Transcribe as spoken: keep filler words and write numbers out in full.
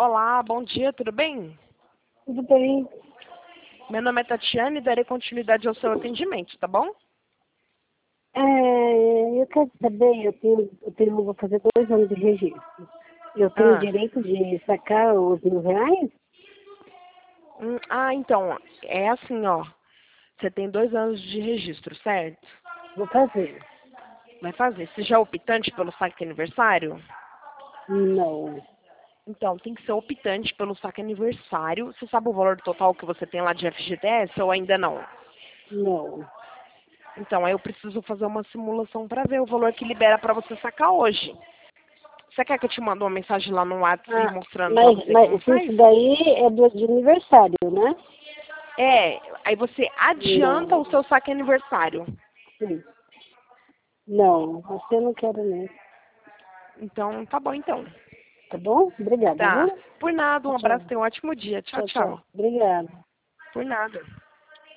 Olá, bom dia, tudo bem? Tudo bem? Meu nome é Tatiane e darei continuidade ao seu atendimento, tá bom? É, eu quero saber, eu tenho, eu tenho, vou fazer dois anos de registro. Eu tenho Ah, direito de sacar os mil reais? hum, ah, então, é assim, ó. Você tem dois anos de registro, certo? Vou fazer. Vai fazer. Você já é optante pelo saque aniversário? Não, Então, tem que ser optante pelo saque aniversário. Você sabe o valor total que você tem lá de F G T S ou ainda não? não. Então, aí eu preciso fazer uma simulação para ver o valor que libera para você sacar hoje. Você quer que eu te mande uma mensagem lá no WhatsApp Ah, mostrando para mas, você como mas faz? isso daí é do, de aniversário, né? É, aí você adianta o Não, seu saque aniversário. sim. Não, você não quer mesmo. Então, tá bom então. Tá bom? Obrigada, Tá. viu? Por nada, um Tchau, abraço, tenha um ótimo dia. Tchau, tchau, tchau. tchau. Obrigada. Por nada.